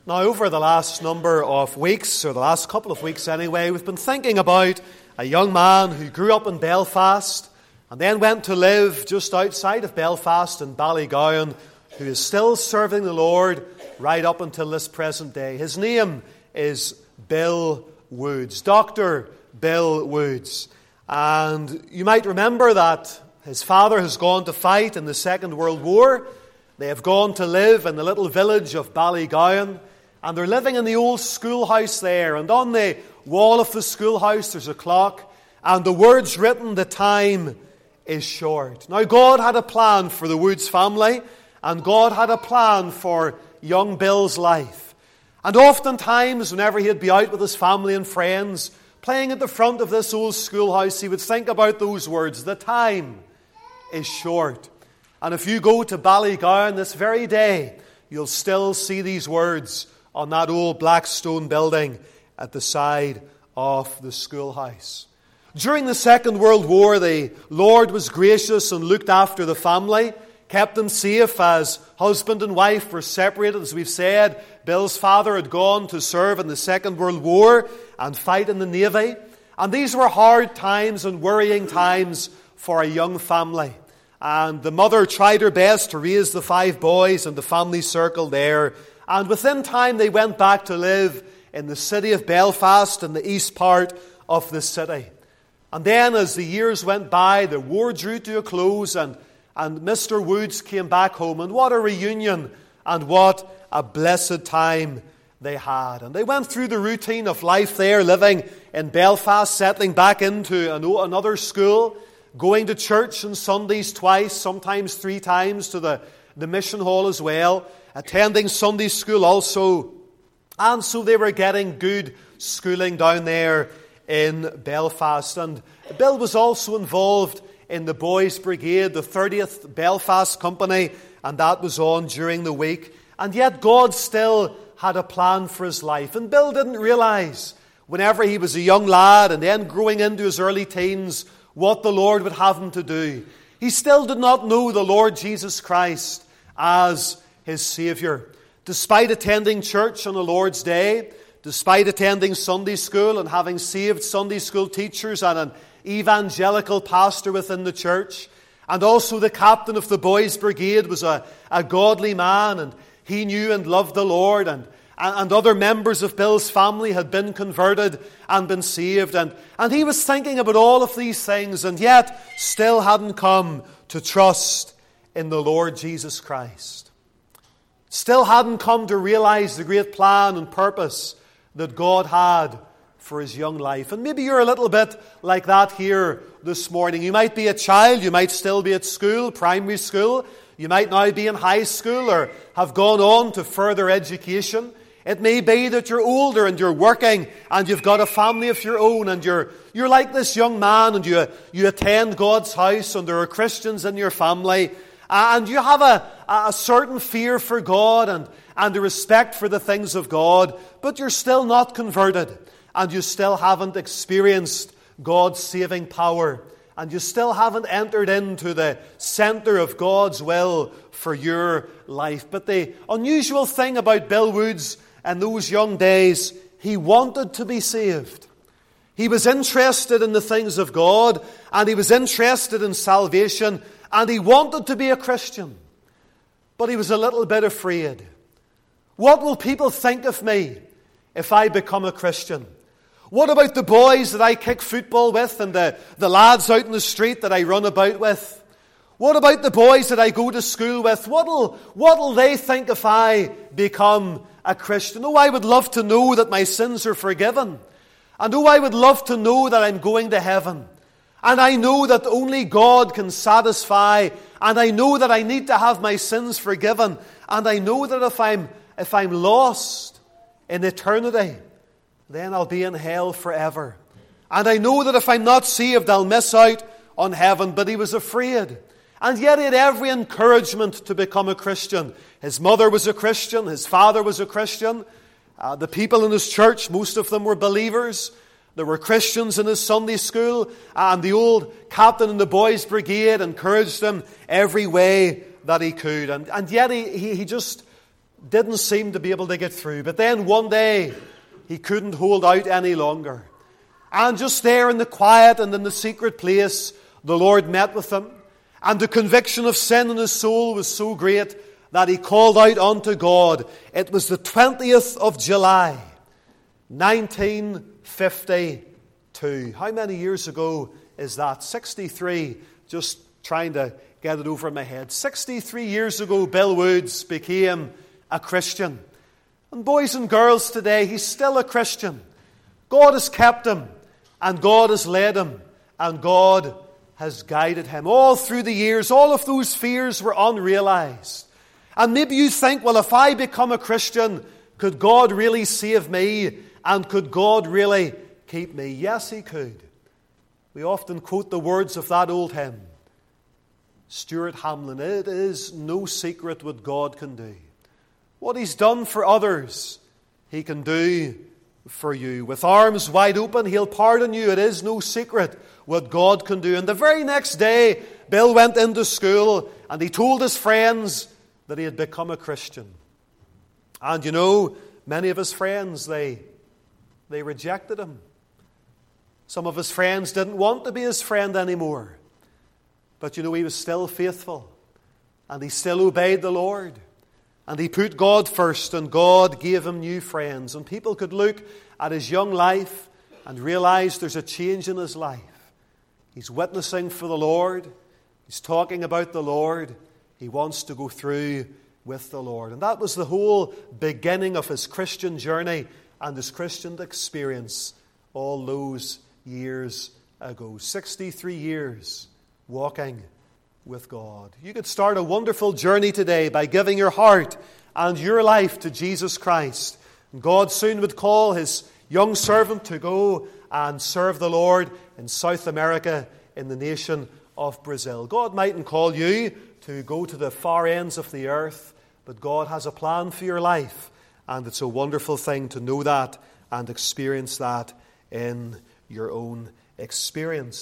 Now, over the last number of weeks, or the last couple of weeks anyway, we've been thinking about a young man who grew up in Belfast and then went to live just outside of Belfast in Ballygowan, who is still serving the Lord right up until this present day. His name is Bill Woods, Dr. Bill Woods. And you might remember that his father has gone to fight in the Second World War. They have gone to live in the little village of Ballygowan. And they're living in the old schoolhouse there. And on the wall of the schoolhouse there's a clock. And the words written, "The time is short." Now God had a plan for the Woods family. And God had a plan for young Bill's life. And oftentimes, whenever he'd be out with his family and friends, playing at the front of this old schoolhouse, he would think about those words, "The time is short." And if you go to Ballygowan this very day, you'll still see these words on that old black stone building at the side of the schoolhouse. During the Second World War, the Lord was gracious and looked after the family, kept them safe as husband and wife were separated. As we've said, Bill's father had gone to serve in the Second World War and fight in the Navy. And these were hard times and worrying times for a young family. And the mother tried her best to raise the 5 boys and the family circle there. And within time they went back to live in the city of Belfast, in the east part of the city. And then as the years went by, the war drew to a close and Mr. Woods came back home. And what a reunion and what a blessed time they had. And they went through the routine of life there, living in Belfast, settling back into another school, going to church on Sundays twice, sometimes 3 times, to the mission hall as well, attending Sunday school also. And so they were getting good schooling down there in Belfast. And Bill was also involved in the Boys Brigade, the 30th Belfast Company, and that was on during the week. And yet God still had a plan for his life. And Bill didn't realize, whenever he was a young lad and then growing into his early teens, what the Lord would have him to do. He still did not know the Lord Jesus Christ as his Savior. Despite attending church on the Lord's Day, despite attending Sunday school and having saved Sunday school teachers and an evangelical pastor within the church, and also the captain of the Boys Brigade was a godly man, and he knew and loved the Lord, and other members of Bill's family had been converted and been saved. And he was thinking about all of these things, and yet still hadn't come to trust in the Lord Jesus Christ. Still hadn't come to realize the great plan and purpose that God had for his young life. And maybe you're a little bit like that here this morning. You might be a child, you might still be at school, primary school. You might now be in high school or have gone on to further education. It may be that you're older and you're working and you've got a family of your own, and you're like this young man, and you attend God's house and there are Christians in your family, and you have a certain fear for God and a respect for the things of God, but you're still not converted, and you still haven't experienced God's saving power, and you still haven't entered into the center of God's will for your life. But the unusual thing about Bill Woods in those young days, he wanted to be saved. He was interested in the things of God, and he was interested in salvation, and he wanted to be a Christian. But he was a little bit afraid. What will people think of me if I become a Christian? What about the boys that I kick football with and the lads out in the street that I run about with? What about the boys that I go to school with? What'll they think if I become a Christian? Oh, I would love to know that my sins are forgiven. And oh, I would love to know that I'm going to heaven. And I know that only God can satisfy. And I know that I need to have my sins forgiven. And I know that if I'm lost in eternity, then I'll be in hell forever. And I know that if I'm not saved, I'll miss out on heaven. But he was afraid. And yet he had every encouragement to become a Christian. His mother was a Christian. His father was a Christian. The people in his church, most of them were believers. There were Christians in his Sunday school. And the old captain in the Boys Brigade encouraged him every way that he could. And yet he just didn't seem to be able to get through. But then one day, he couldn't hold out any longer. And just there in the quiet and in the secret place, the Lord met with him. And the conviction of sin in his soul was so great that he called out unto God. It was the 20th of July, 1952. How many years ago is that? 63. Just trying to get it over my head. 63 years ago, Bill Woods became a Christian. And boys and girls today, he's still a Christian. God has kept him, and God has led him, and God has guided him. All through the years, all of those fears were unrealized. And maybe you think, well, if I become a Christian, could God really save me? And could God really keep me? Yes, he could. We often quote the words of that old hymn, Stuart Hamlin, it is no secret what God can do. What he's done for others, he can do for you. With arms wide open, he'll pardon you. It is no secret what God can do. And the very next day, Bill went into school and he told his friends that he had become a Christian. And you know, many of his friends, they rejected him. Some of his friends didn't want to be his friend anymore. But you know, he was still faithful. And he still obeyed the Lord. And he put God first, and God gave him new friends. And people could look at his young life and realize there's a change in his life. He's witnessing for the Lord. He's talking about the Lord. He wants to go through with the Lord. And that was the whole beginning of his Christian journey and his Christian experience all those years ago. 63 years walking with God. You could start a wonderful journey today by giving your heart and your life to Jesus Christ. And God soon would call his young servant to go and serve the Lord in South America, in the nation of Brazil. God mightn't call you to go to the far ends of the earth, but God has a plan for your life, and it's a wonderful thing to know that and experience that in your own experience.